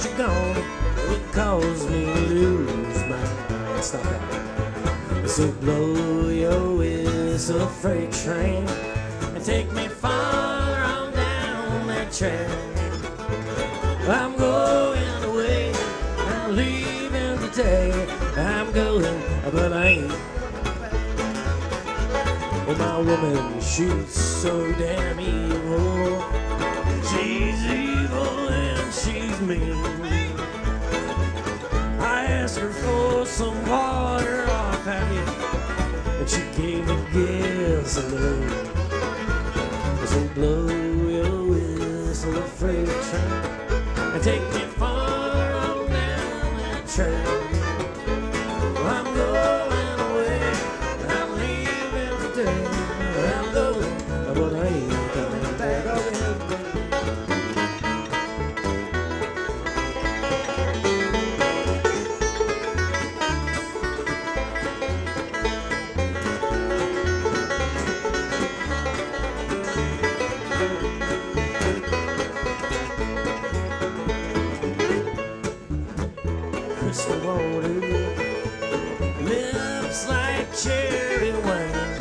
that you're gone would cause me to lose my mind. Stop that. So blow your whistle, freight train, and take me far on down that track. I'm going away, I'm leaving today. I'm going, but I ain't. Oh, my woman, she's so damn evil. She's evil and she's mean. I asked her for some water off at me, and she gave me gasoline. So blow your whistle, freight train, and take me far on down that track. I'm going away, I'm leaving today. I'm going, but I ain't coming back. Crystal water, lips like cherry wine,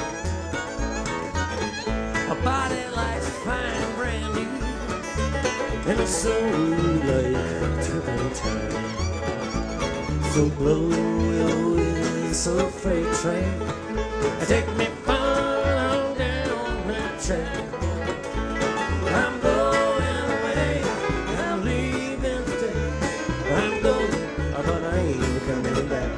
a body like fine brandy, and a soul like turpentine. So blow your whistle, freight train, and take me far on down that track. I'm going away, I'm leaving today. I'm going, but I ain't coming back.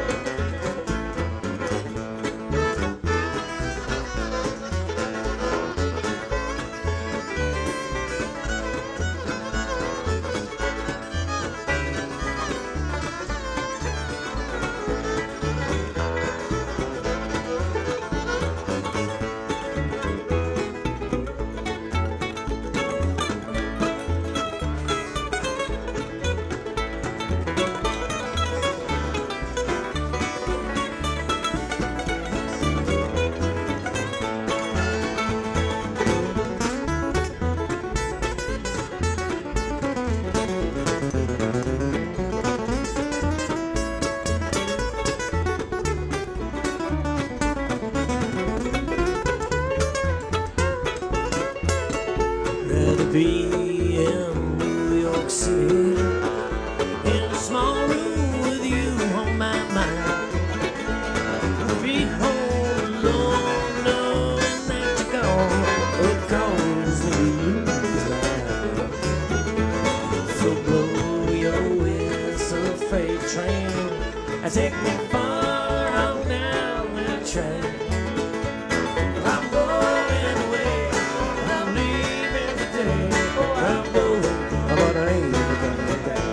Rather be in New York City, in a small room with you on my mind. Be home alone, knowing that you're gone, would cause me to lose my mind. So blow your whistle, freight train, and take me far on down that track. I'm going away, I'm leaving today. I'm going, but I ain't coming back.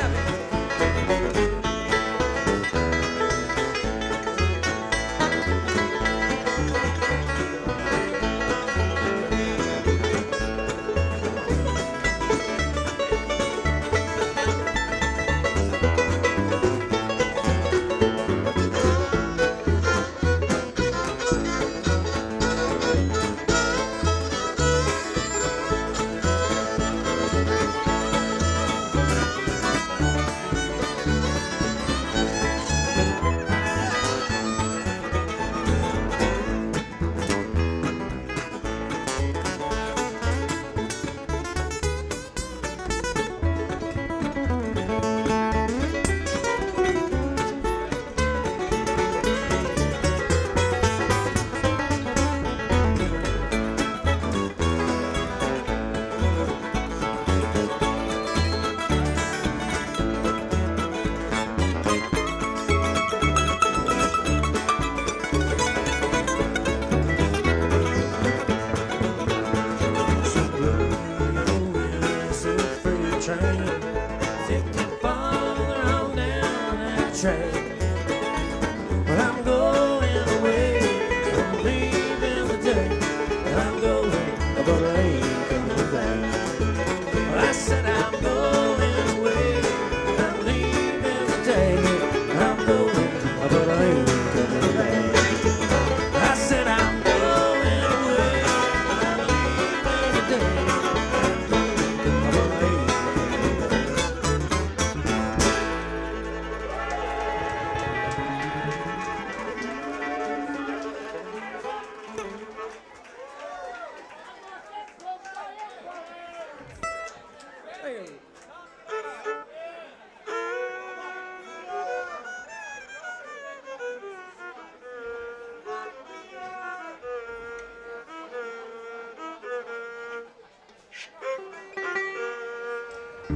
Train, take me farther on down that track. But I'm going away, I'm leaving today. I'm going, but I ain't coming back. Well, I said I'm going away, I'm leaving today. I'm going, but I ain't coming back. I said I'm going away, I'm leaving today. I'm going, but I ain't coming back.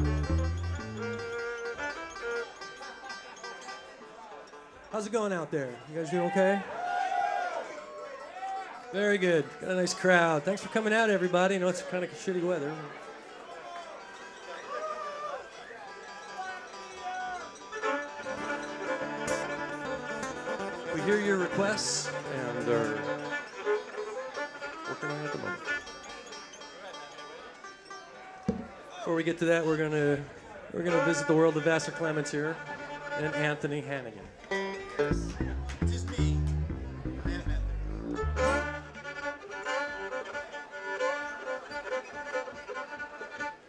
How's it going out there? You guys doing okay? Very good. Got a nice crowd. Thanks for coming out, everybody. I know it's kind of shitty weather. We hear your requests and are working on it at the moment. Before we get to that, we're gonna visit the world of Vassar Clements here and Anthony Hannigan. Just me.